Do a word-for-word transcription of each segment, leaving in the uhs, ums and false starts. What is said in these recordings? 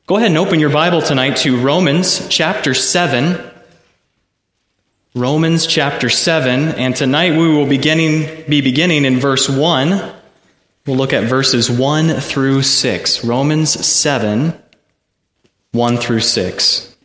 Go ahead and open your Bible tonight to Romans chapter seven. Romans chapter seven, and tonight we will beginning, be beginning in verse one. We'll look at verses one through six. Romans seven, one through six.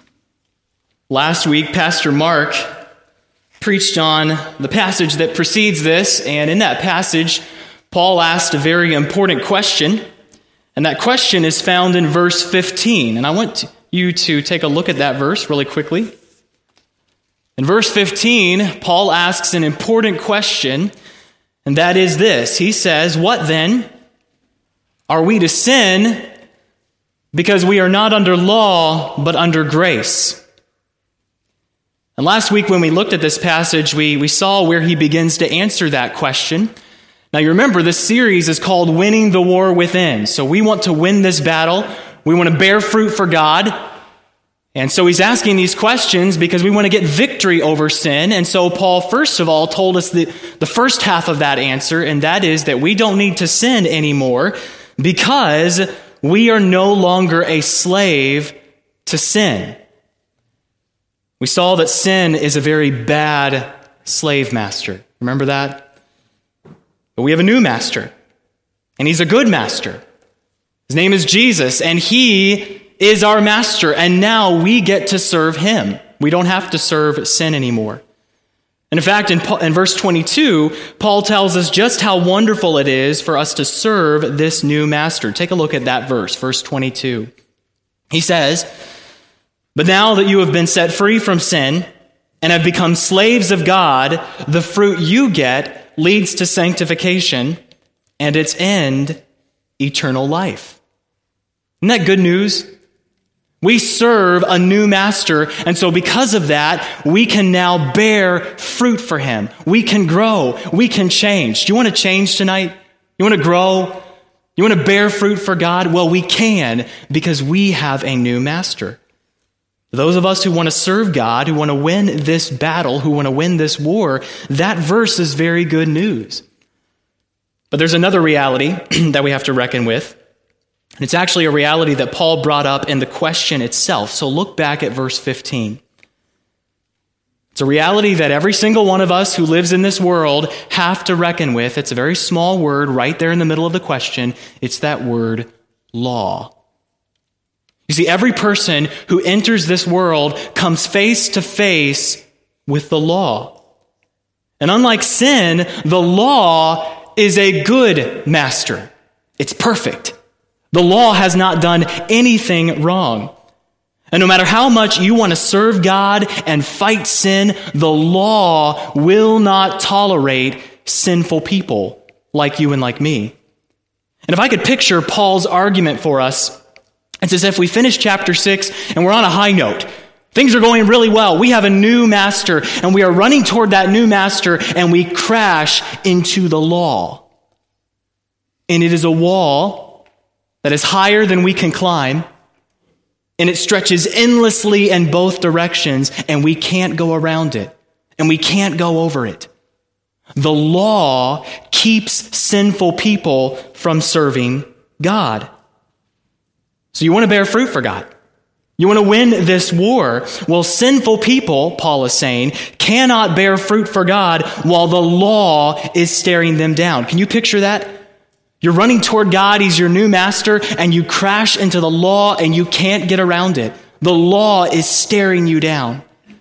Last week, Pastor Mark preached on the passage that precedes this, and in that passage, Paul asked a very important question. And that question is found in verse fifteen. And I want you to take a look at that verse really quickly. In verse fifteen, Paul asks an important question, and that is this. He says, "What then? Are we to sin because we are not under law, but under grace?" And last week when we looked at this passage, we, we saw where he begins to answer that question. Now you remember, this series is called Winning the War Within. So we want to win this battle. We want to bear fruit for God. And so he's asking these questions because we want to get victory over sin. And so Paul, first of all, told us the, the first half of that answer, and that is that we don't need to sin anymore because we are no longer a slave to sin. We saw that sin is a very bad slave master. Remember that? But we have a new master, and he's a good master. His name is Jesus, and he is our master, and now we get to serve him. We don't have to serve sin anymore. And in fact, in, in verse twenty-two, Paul tells us just how wonderful it is for us to serve this new master. Take a look at that verse, verse twenty-two. He says, "But now that you have been set free from sin and have become slaves of God, the fruit you get leads to sanctification, and its end, eternal life." Isn't that good news? We serve a new master, and so because of that, we can now bear fruit for him. We can grow. We can change. Do you want to change tonight? You want to grow? You want to bear fruit for God? Well, we can, because we have a new master. Those of us who want to serve God, who want to win this battle, who want to win this war, that verse is very good news. But there's another reality that we have to reckon with. And it's actually a reality that Paul brought up in the question itself. So look back at verse fifteen. It's a reality that every single one of us who lives in this world have to reckon with. It's a very small word right there in the middle of the question. It's that word, law. You see, every person who enters this world comes face to face with the law. And unlike sin, the law is a good master. It's perfect. The law has not done anything wrong. And no matter how much you want to serve God and fight sin, the law will not tolerate sinful people like you and like me. And if I could picture Paul's argument for us, it's as if we finish chapter six and we're on a high note. Things are going really well. We have a new master and we are running toward that new master and we crash into the law. And it is a wall that is higher than we can climb, and it stretches endlessly in both directions, and we can't go around it and we can't go over it. The law keeps sinful people from serving God. So you want to bear fruit for God. You want to win this war. Well, sinful people, Paul is saying, cannot bear fruit for God while the law is staring them down. Can you picture that? You're running toward God, he's your new master, and you crash into the law and you can't get around it. The law is staring you down.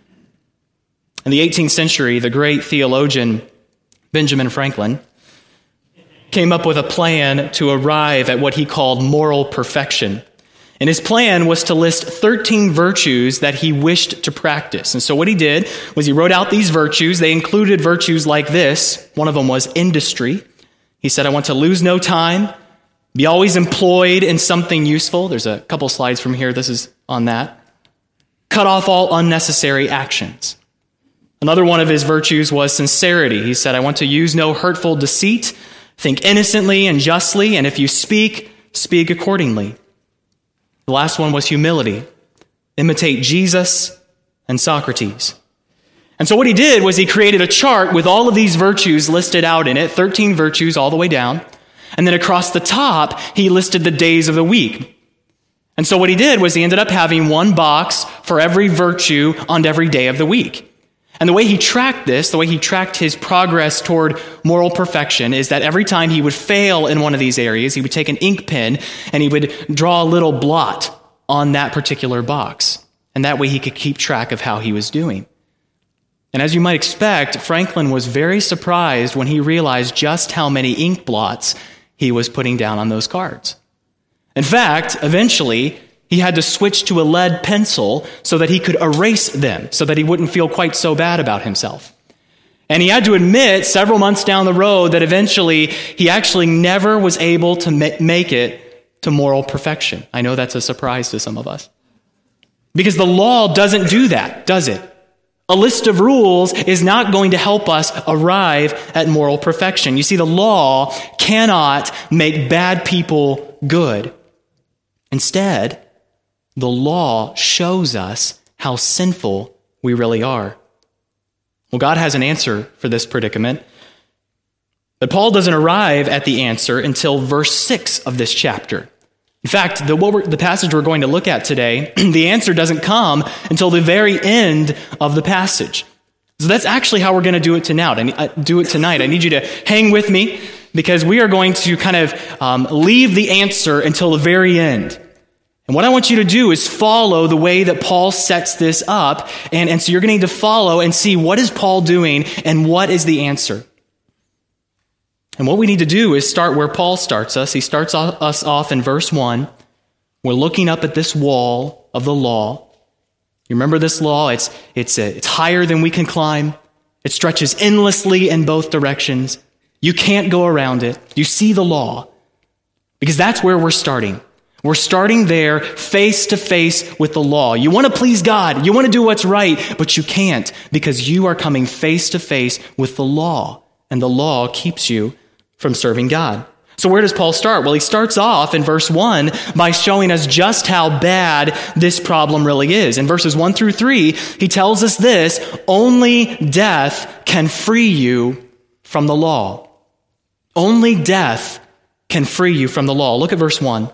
In the eighteenth century, the great theologian Benjamin Franklin came up with a plan to arrive at what he called moral perfection. And his plan was to list thirteen virtues that he wished to practice. And so what he did was he wrote out these virtues. They included virtues like this. One of them was industry. He said, I want to lose no time, be always employed in something useful. There's a couple slides from here. This is on that. Cut off all unnecessary actions. Another one of his virtues was sincerity. He said, I want to use no hurtful deceit, think innocently and justly, and if you speak, speak accordingly. The last one was humility. Imitate Jesus and Socrates. And so what he did was he created a chart with all of these virtues listed out in it, thirteen virtues all the way down. And then across the top, he listed the days of the week. And so what he did was he ended up having one box for every virtue on every day of the week. And the way he tracked this, the way he tracked his progress toward moral perfection, is that every time he would fail in one of these areas, he would take an ink pen and he would draw a little blot on that particular box. And that way he could keep track of how he was doing. And as you might expect, Franklin was very surprised when he realized just how many ink blots he was putting down on those cards. In fact, eventually, he had to switch to a lead pencil so that he could erase them, so that he wouldn't feel quite so bad about himself. And he had to admit several months down the road that eventually he actually never was able to ma- make it to moral perfection. I know that's a surprise to some of us. Because the law doesn't do that, does it? A list of rules is not going to help us arrive at moral perfection. You see, the law cannot make bad people good. Instead, the law shows us how sinful we really are. Well, God has an answer for this predicament, but Paul doesn't arrive at the answer until verse six of this chapter. In fact, the, what we're, the passage we're going to look at today, the answer doesn't come until the very end of the passage. So that's actually how we're going to do it tonight. I, do it tonight. I need you to hang with me because we are going to kind of um, leave the answer until the very end. And what I want you to do is follow the way that Paul sets this up. And, and so you're going to need to follow and see what is Paul doing and what is the answer. And what we need to do is start where Paul starts us. He starts us off in verse one. We're looking up at this wall of the law. You remember this law? It's, it's, a, it's higher than we can climb. It stretches endlessly in both directions. You can't go around it. You see the law. Because that's where we're starting. We're starting there face to face with the law. You want to please God. You want to do what's right, but you can't because you are coming face to face with the law. And the law keeps you from serving God. So where does Paul start? Well, he starts off in verse one by showing us just how bad this problem really is. In verses one through three, he tells us this: only death can free you from the law. Only death can free you from the law. Look at verse one.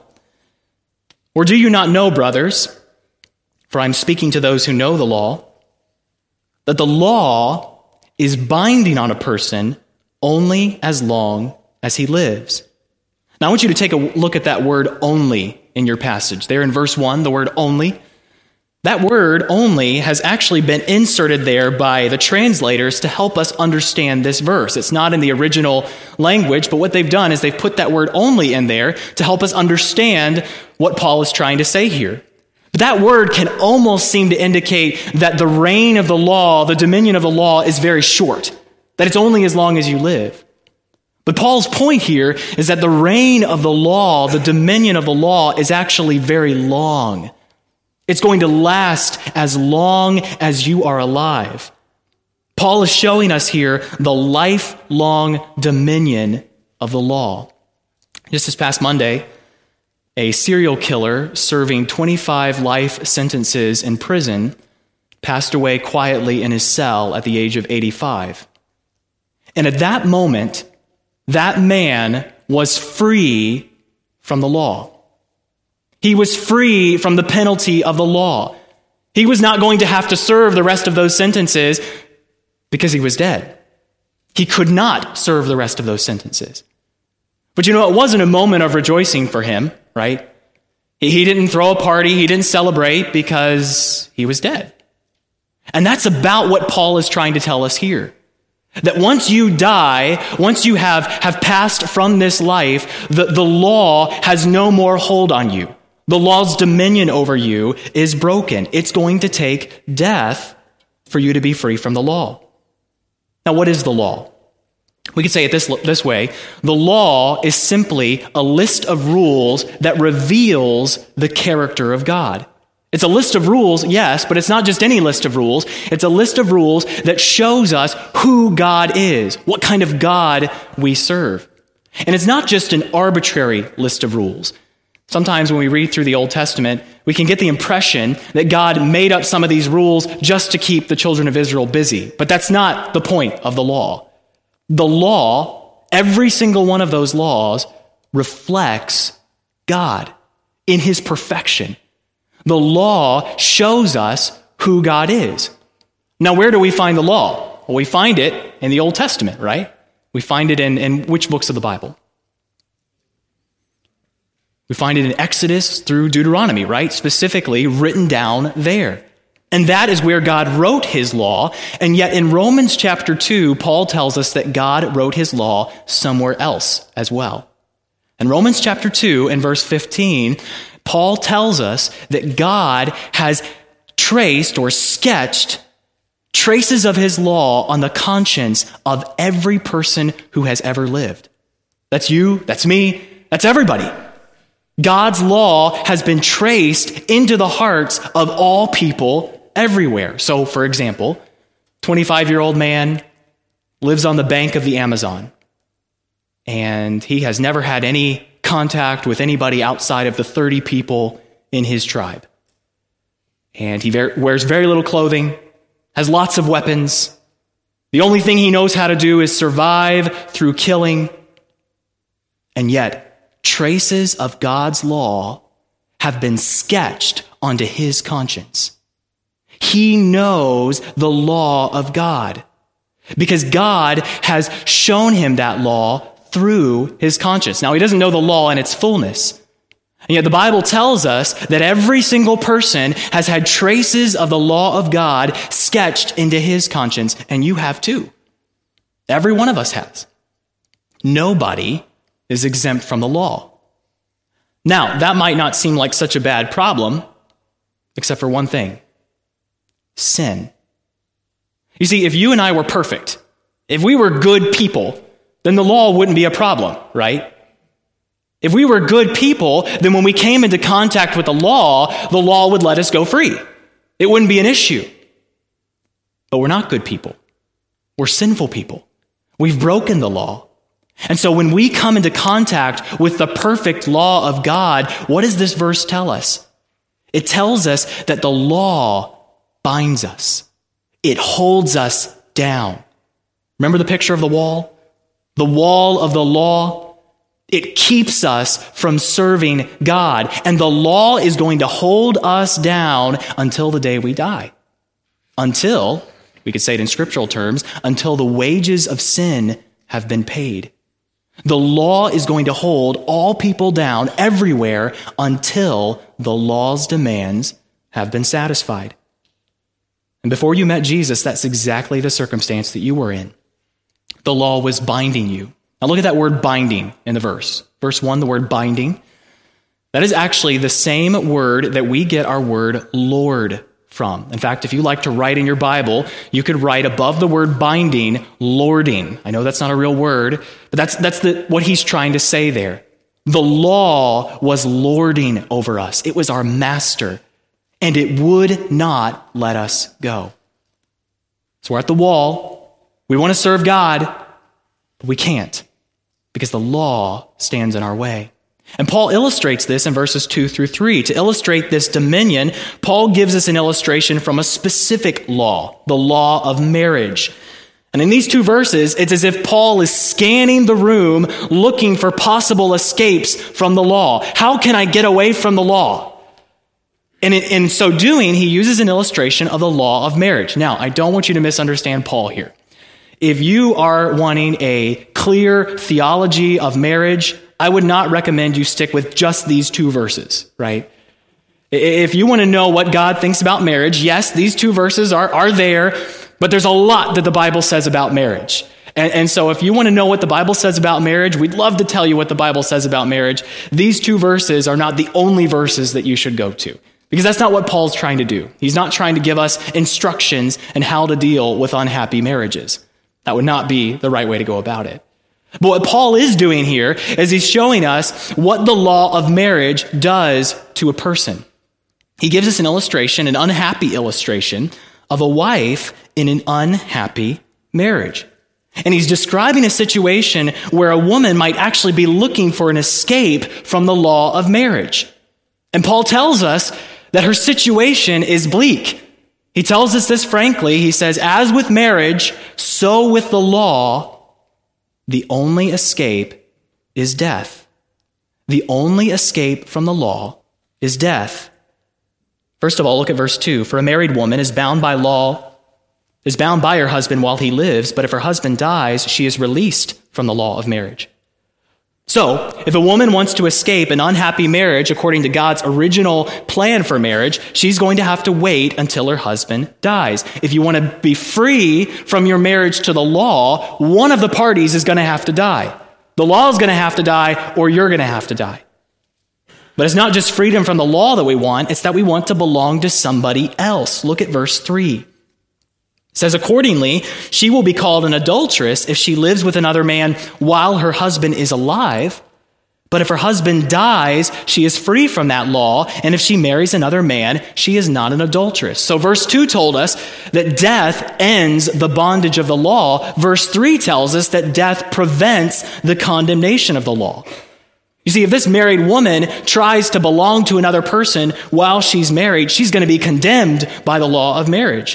Or do you not know, brothers, for I'm speaking to those who know the law, that the law is binding on a person only as long as he lives. Now, I want you to take a look at that word only in your passage. There in verse one, the word only. That word only has actually been inserted there by the translators to help us understand this verse. It's not in the original language, but what they've done is they've put that word only in there to help us understand what Paul is trying to say here. But that word can almost seem to indicate that the reign of the law, the dominion of the law, is very short, that it's only as long as you live. But Paul's point here is that the reign of the law, the dominion of the law, is actually very long. It's going to last as long as you are alive. Paul is showing us here the lifelong dominion of the law. Just this past Monday, a serial killer serving twenty-five life sentences in prison passed away quietly in his cell at the age of eighty-five. And at that moment, that man was free from the law. He was free from the penalty of the law. He was not going to have to serve the rest of those sentences because he was dead. He could not serve the rest of those sentences. But you know, it wasn't a moment of rejoicing for him, right? He didn't throw a party. He didn't celebrate because he was dead. And that's about what Paul is trying to tell us here. That once you die, once you have, have passed from this life, the, the law has no more hold on you. The law's dominion over you is broken. It's going to take death for you to be free from the law. Now, what is the law? We could say it this, this way. The law is simply a list of rules that reveals the character of God. It's a list of rules, yes, but it's not just any list of rules. It's a list of rules that shows us who God is, what kind of God we serve. And it's not just an arbitrary list of rules. Sometimes when we read through the Old Testament, we can get the impression that God made up some of these rules just to keep the children of Israel busy. But that's not the point of the law. The law, every single one of those laws, reflects God. in his perfection. The law shows us who God is. Now, where do we find the law? Well, we find it in the Old Testament, right? We find it in, in which books of the Bible? We find it in Exodus through Deuteronomy, right? Specifically written down there. And that is where God wrote his law. And yet in Romans chapter two, Paul tells us that God wrote his law somewhere else as well. In Romans chapter two and verse fifteen, Paul tells us that God has traced or sketched traces of his law on the conscience of every person who has ever lived. That's you, that's me, that's everybody. God's law has been traced into the hearts of all people everywhere. So, for example, twenty-five-year-old man lives on the bank of the Amazon, and he has never had any contact with anybody outside of the thirty people in his tribe. And he ver- wears very little clothing, has lots of weapons. The only thing he knows how to do is survive through killing. And yet, traces of God's law have been sketched onto his conscience. He knows the law of God because God has shown him that law through his conscience. Now, he doesn't know the law in its fullness. And yet the Bible tells us that every single person has had traces of the law of God sketched into his conscience, and you have too. Every one of us has. Nobody is exempt from the law. Now, that might not seem like such a bad problem, except for one thing: sin. You see, if you and I were perfect, if we were good people, then the law wouldn't be a problem, right? If we were good people, then when we came into contact with the law, the law would let us go free. It wouldn't be an issue. But we're not good people. We're sinful people. We've broken the law. And so when we come into contact with the perfect law of God, what does this verse tell us? It tells us that the law binds us. It holds us down. Remember the picture of the wall? The wall of the law. It keeps us from serving God. And the law is going to hold us down until the day we die. Until, we could say it in scriptural terms, until the wages of sin have been paid. The law is going to hold all people down everywhere until the law's demands have been satisfied. And before you met Jesus, that's exactly the circumstance that you were in. The law was binding you. Now look at that word binding in the verse. Verse one, the word binding. That is actually the same word that we get our word Lord from. In fact, if you like to write in your Bible, you could write above the word binding, lording. I know that's not a real word, but that's that's the, what he's trying to say there. The law was lording over us. It was our master, and it would not let us go. So we're at the wall. We want to serve God, but we can't because the law stands in our way. And Paul illustrates this in verses two through three. To illustrate this dominion, Paul gives us an illustration from a specific law, the law of marriage. And in these two verses, it's as if Paul is scanning the room looking for possible escapes from the law. How can I get away from the law? And in, in so doing, he uses an illustration of the law of marriage. Now, I don't want you to misunderstand Paul here. If you are wanting a clear theology of marriage, I would not recommend you stick with just these two verses, right? If you want to know what God thinks about marriage, yes, these two verses are, are there, but there's a lot that the Bible says about marriage. And, and so if you want to know what the Bible says about marriage, we'd love to tell you what the Bible says about marriage. These two verses are not the only verses that you should go to, because that's not what Paul's trying to do. He's not trying to give us instructions on how to deal with unhappy marriages. That would not be the right way to go about it. But what Paul is doing here is he's showing us what the law of marriage does to a person. He gives us an illustration, an unhappy illustration of a wife in an unhappy marriage. And he's describing a situation where a woman might actually be looking for an escape from the law of marriage. And Paul tells us that her situation is bleak. He tells us this frankly. He says, as with marriage, so with the law, the only escape is death. The only escape from the law is death. First of all, look at verse two. For a married woman is bound by law, is bound by her husband while he lives, but if her husband dies, she is released from the law of marriage. So, if a woman wants to escape an unhappy marriage according to God's original plan for marriage, she's going to have to wait until her husband dies. If you want to be free from your marriage to the law, one of the parties is going to have to die. The law is going to have to die, or you're going to have to die. But it's not just freedom from the law that we want, it's that we want to belong to somebody else. Look at verse three. It says, accordingly, she will be called an adulteress if she lives with another man while her husband is alive. But if her husband dies, she is free from that law. And if she marries another man, she is not an adulteress. So verse two told us that death ends the bondage of the law. Verse three tells us that death prevents the condemnation of the law. You see, if this married woman tries to belong to another person while she's married, she's going to be condemned by the law of marriage.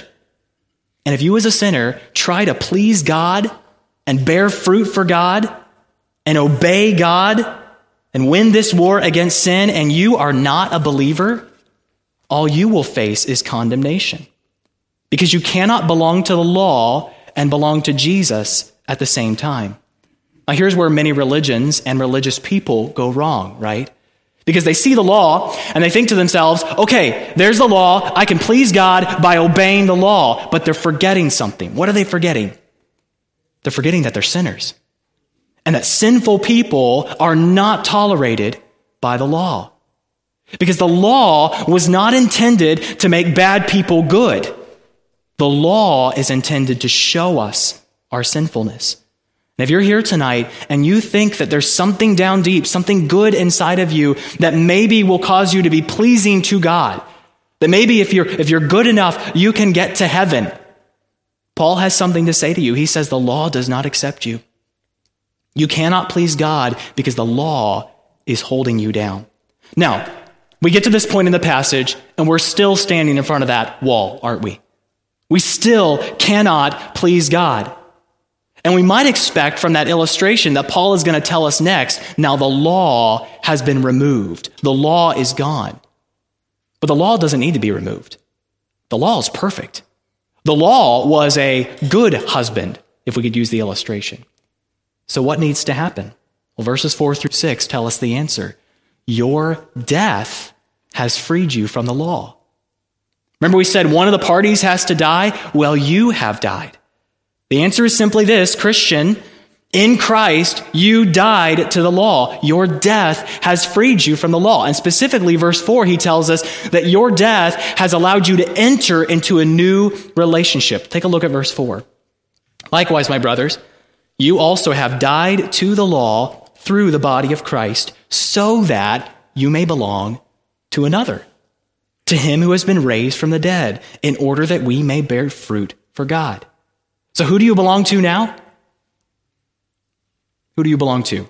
And if you as a sinner try to please God and bear fruit for God and obey God and win this war against sin, and you are not a believer, all you will face is condemnation. Because you cannot belong to the law and belong to Jesus at the same time. Now here's where many religions and religious people go wrong, right? Because they see the law and they think to themselves, okay, there's the law. I can please God by obeying the law. But they're forgetting something. What are they forgetting? They're forgetting that they're sinners. And that sinful people are not tolerated by the law. Because the law was not intended to make bad people good. The law is intended to show us our sinfulness. And if you're here tonight and you think that there's something down deep, something good inside of you that maybe will cause you to be pleasing to God, that maybe if you're if you're good enough, you can get to heaven, Paul has something to say to you. He says the law does not accept you. You cannot please God because the law is holding you down. Now, we get to this point in the passage and we're still standing in front of that wall, aren't we? We still cannot please God. And we might expect from that illustration that Paul is going to tell us next, now the law has been removed. The law is gone. But the law doesn't need to be removed. The law is perfect. The law was a good husband, if we could use the illustration. So what needs to happen? Well, verses four through six tell us the answer. Your death has freed you from the law. Remember we said one of the parties has to die? Well, you have died. The answer is simply this, Christian, in Christ, you died to the law. Your death has freed you from the law. And specifically, verse four, he tells us that your death has allowed you to enter into a new relationship. Take a look at verse four. Likewise, my brothers, you also have died to the law through the body of Christ, so that you may belong to another, to him who has been raised from the dead, in order that we may bear fruit for God. So who do you belong to now? Who do you belong to?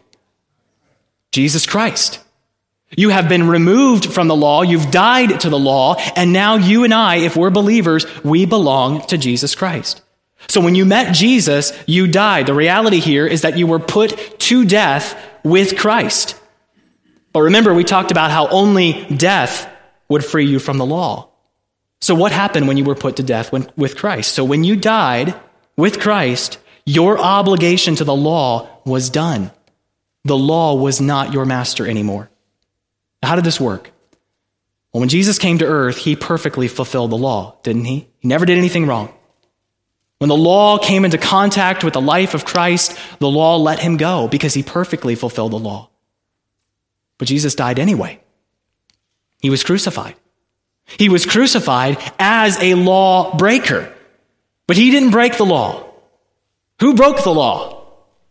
Jesus Christ. You have been removed from the law, you've died to the law, and now you and I, if we're believers, we belong to Jesus Christ. So when you met Jesus, you died. The reality here is that you were put to death with Christ. But remember, we talked about how only death would free you from the law. So what happened when you were put to death when, with Christ? So when you died with Christ, your obligation to the law was done. The law was not your master anymore. How did this work? Well, when Jesus came to earth, he perfectly fulfilled the law, didn't he? He never did anything wrong. When the law came into contact with the life of Christ, the law let him go because he perfectly fulfilled the law. But Jesus died anyway. He was crucified. He was crucified as a law breaker. But he didn't break the law. Who broke the law?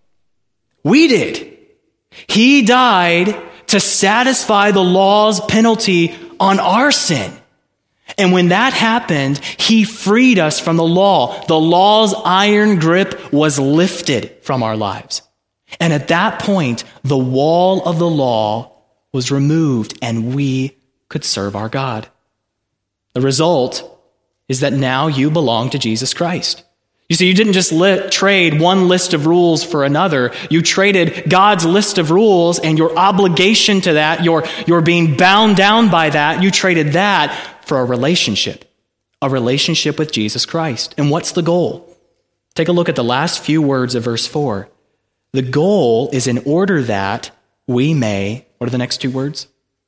We did. He died to satisfy the law's penalty on our sin. And when that happened, he freed us from the law. The law's iron grip was lifted from our lives. And at that point, the wall of the law was removed and we could serve our God. The result is that now you belong to Jesus Christ. You You see, you didn't just li- trade one list of rules for another. You traded God's list of rules and your obligation to that, your, your being bound down by that. You traded that for a relationship, a relationship with Jesus Christ. And what's the goal? Take a look at the last few words of verse four. The goal is in order that we may, what are the next two words?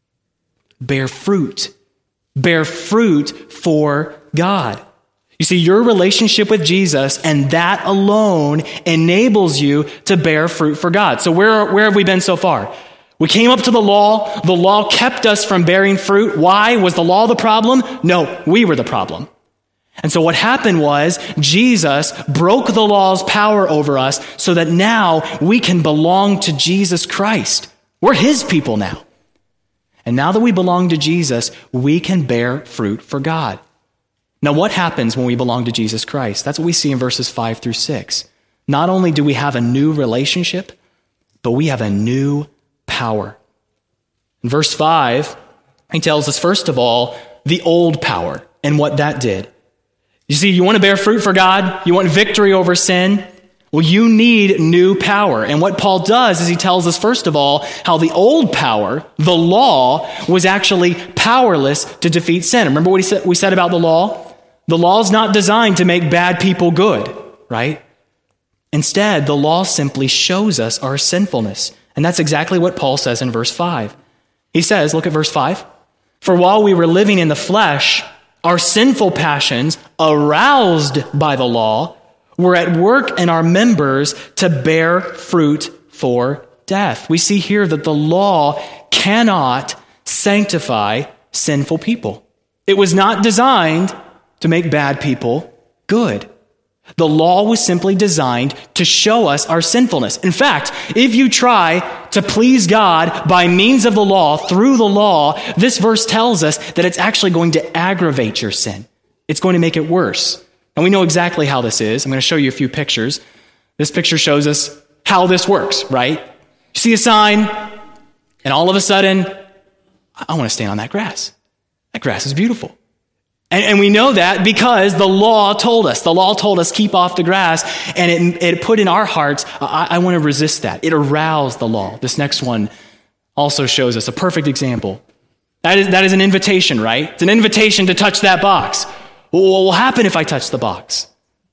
Bear fruit. Bear fruit for God. You see, your relationship with Jesus and that alone enables you to bear fruit for God. So where, where have we been so far? We came up to the law. The law kept us from bearing fruit. Why? Was the law the problem? No, we were the problem. And so what happened was Jesus broke the law's power over us so that now we can belong to Jesus Christ. We're his people now. And now that we belong to Jesus, we can bear fruit for God. Now, what happens when we belong to Jesus Christ? That's what we see in verses five through six. Not only do we have a new relationship, but we have a new power. In verse five, he tells us, first of all, the old power and what that did. You see, you want to bear fruit for God? You want victory over sin? Well, you need new power. And what Paul does is he tells us, first of all, how the old power, the law, was actually powerless to defeat sin. Remember what he said, we said about the law? The law is not designed to make bad people good, right? Instead, the law simply shows us our sinfulness. And that's exactly what Paul says in verse five. He says, look at verse five. For while we were living in the flesh, our sinful passions, aroused by the law, were at work in our members to bear fruit for death. We see here that the law cannot sanctify sinful people. It was not designed to make bad people good. The law was simply designed to show us our sinfulness. In fact, if you try to please God by means of the law, through the law, this verse tells us that it's actually going to aggravate your sin. It's going to make it worse. And we know exactly how this is. I'm going to show you a few pictures. This picture shows us how this works, right? You see a sign, and all of a sudden, I want to stand on that grass. That grass is beautiful. And, and we know that because the law told us. The law told us keep off the grass, and it, it put in our hearts, I, I want to resist that. It aroused the law. This next one also shows us a perfect example. That is, that is an invitation, right? It's an invitation to touch that box. Well, what will happen if I touch the box?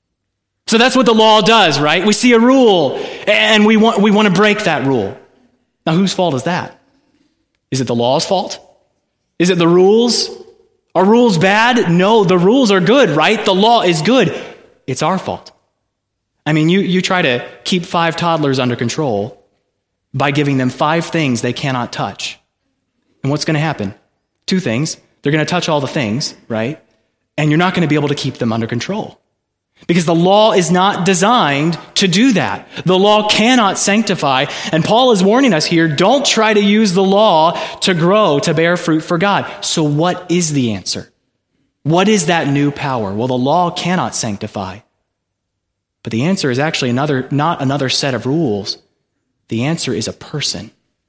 So that's what the law does, right? We see a rule, and we want, we want to break that rule. Now, whose fault is that? Is it the law's fault? Is it the rules? Are rules bad? No, the rules are good, right? The law is good. It's our fault. I mean, you, you try to keep five toddlers under control by giving them five things they cannot touch. And what's going to happen? Two things. They're going to touch all the things, right? And you're not going to be able to keep them under control. Because the law is not designed to do that. The law cannot sanctify. And Paul is warning us here, don't try to use the law to grow, to bear fruit for God. So what is the answer? What is that new power? Well, the law cannot sanctify. But the answer is actually another, not another set of rules. The answer is a person.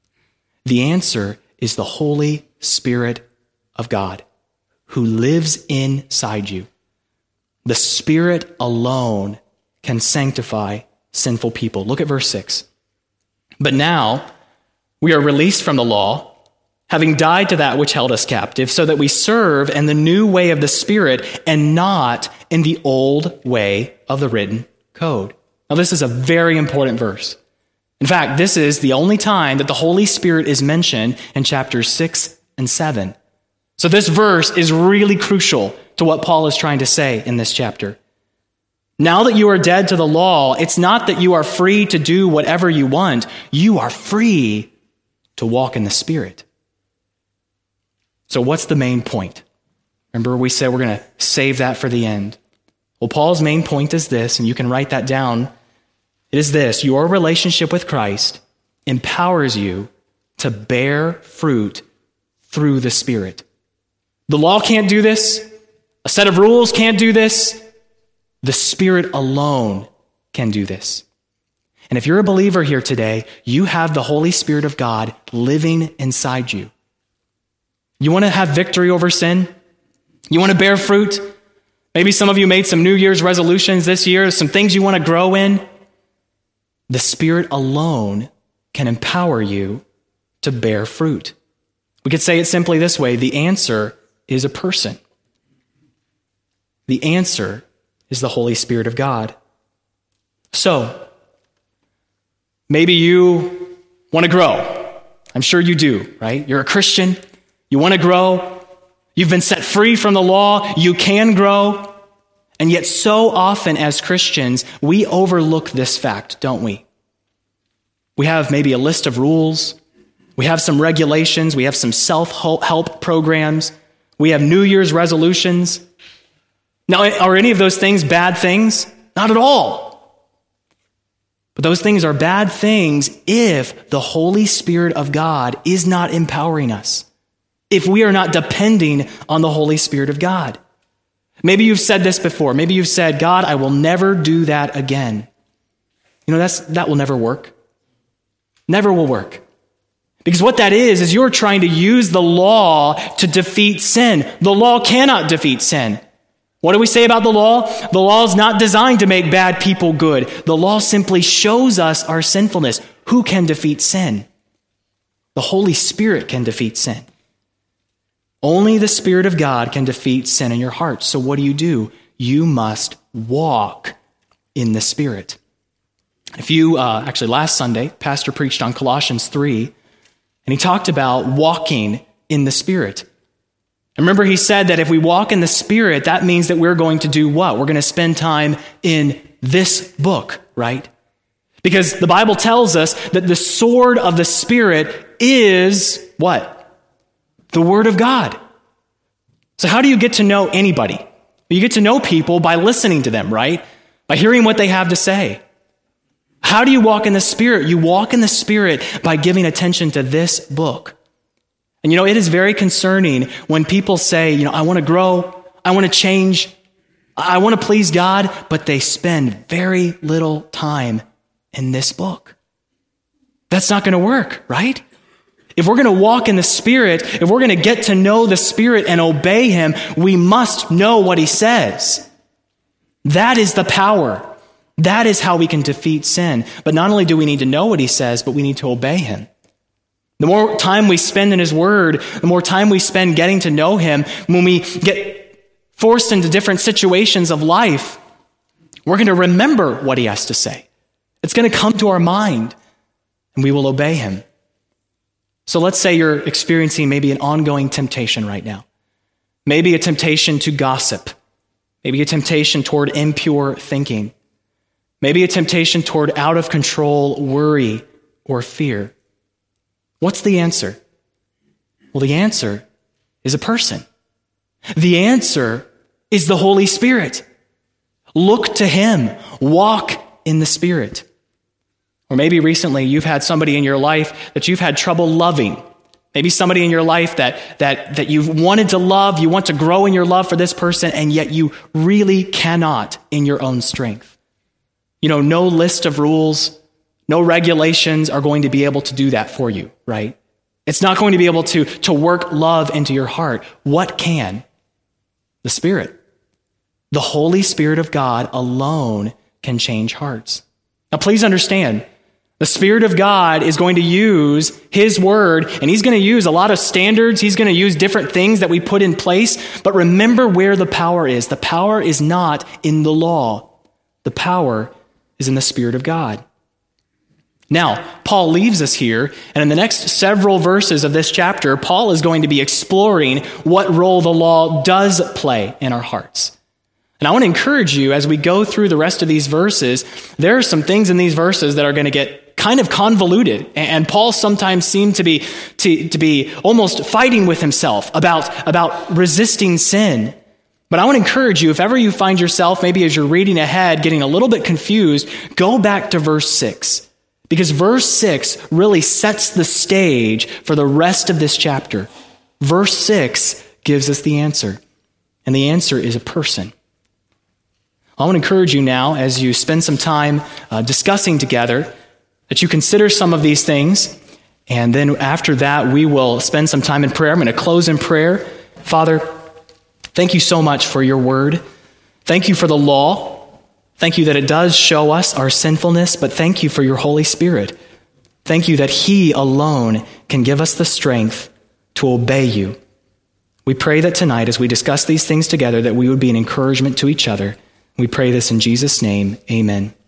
The answer is the Holy Spirit of God who lives inside you. The Spirit alone can sanctify sinful people. Look at verse six. But now we are released from the law, having died to that which held us captive, so that we serve in the new way of the Spirit and not in the old way of the written code. Now, this is a very important verse. In fact, this is the only time that the Holy Spirit is mentioned in chapters six and seven. So this verse is really crucial to what Paul is trying to say in this chapter. Now that you are dead to the law, it's not that you are free to do whatever you want. You are free to walk in the Spirit. So what's the main point? Remember we said we're going to save that for the end. Well, Paul's main point is this, and you can write that down. It is this: your relationship with Christ empowers you to bear fruit through the Spirit. The law can't do this. A set of rules can't do this. The Spirit alone can do this. And if you're a believer here today, you have the Holy Spirit of God living inside you. You want to have victory over sin? You want to bear fruit? Maybe some of you made some New Year's resolutions this year, some things you want to grow in. The Spirit alone can empower you to bear fruit. We could say it simply this way: the answer is a person. The answer is the Holy Spirit of God. So, maybe you want to grow. I'm sure you do, right? You're a Christian. You want to grow. You've been set free from the law. You can grow. And yet so often as Christians, we overlook this fact, don't we? We have maybe a list of rules. We have some regulations. We have some self-help programs. We have New Year's resolutions. Now, are any of those things bad things? Not at all. But those things are bad things if the Holy Spirit of God is not empowering us, if we are not depending on the Holy Spirit of God. Maybe you've said this before. Maybe you've said, God, I will never do that again. You know, that's that will never work. Never will work. Because what that is, is you're trying to use the law to defeat sin. The law cannot defeat sin. What do we say about the law? The law is not designed to make bad people good. The law simply shows us our sinfulness. Who can defeat sin? The Holy Spirit can defeat sin. Only the Spirit of God can defeat sin in your heart. So what do you do? You must walk in the Spirit. If you, uh, actually last Sunday, Pastor preached on Colossians three, and he talked about walking in the Spirit. And remember, he said that if we walk in the Spirit, that means that we're going to do what? We're going to spend time in this book, right? Because the Bible tells us that the sword of the Spirit is what? The Word of God. So how do you get to know anybody? You get to know people by listening to them, right? By hearing what they have to say. How do you walk in the Spirit? You walk in the Spirit by giving attention to this book. And you know, it is very concerning when people say, you know, I want to grow, I want to change, I want to please God, but they spend very little time in this book. That's not going to work, right? If we're going to walk in the Spirit, if we're going to get to know the Spirit and obey Him, we must know what He says. That is the power. That is how we can defeat sin. But not only do we need to know what He says, but we need to obey Him. The more time we spend in His Word, the more time we spend getting to know Him, when we get forced into different situations of life, we're going to remember what He has to say. It's going to come to our mind, and we will obey Him. So let's say you're experiencing maybe an ongoing temptation right now. Maybe a temptation to gossip. Maybe a temptation toward impure thinking. Maybe a temptation toward out of control worry or fear. What's the answer? Well, the answer is a person. The answer is the Holy Spirit. Look to Him. Walk in the Spirit. Or maybe recently you've had somebody in your life that you've had trouble loving. Maybe somebody in your life that, that, that you've wanted to love, you want to grow in your love for this person, and yet you really cannot in your own strength. You know, no list of rules, no regulations are going to be able to do that for you, right? It's not going to be able to, to work love into your heart. What can? The Spirit. The Holy Spirit of God alone can change hearts. Now, please understand, the Spirit of God is going to use His Word, and He's going to use a lot of standards. He's going to use different things that we put in place. But remember where the power is. The power is not in the law. The power is in the Spirit of God. Now, Paul leaves us here, and in the next several verses of this chapter, Paul is going to be exploring what role the law does play in our hearts. And I want to encourage you, as we go through the rest of these verses, there are some things in these verses that are going to get kind of convoluted. And Paul sometimes seemed to be to, to be almost fighting with himself about, about resisting sin. But I want to encourage you, if ever you find yourself, maybe as you're reading ahead, getting a little bit confused, go back to verse six. Because verse six really sets the stage for the rest of this chapter. Verse six gives us the answer. And the answer is a person. I want to encourage you now, as you spend some time uh, discussing together, that you consider some of these things. And then after that, we will spend some time in prayer. I'm going to close in prayer. Father, thank you so much for your word. Thank you for the law. Thank you that it does show us our sinfulness, but thank you for your Holy Spirit. Thank you that he alone can give us the strength to obey you. We pray that tonight, as we discuss these things together, that we would be an encouragement to each other. We pray this in Jesus' name. Amen.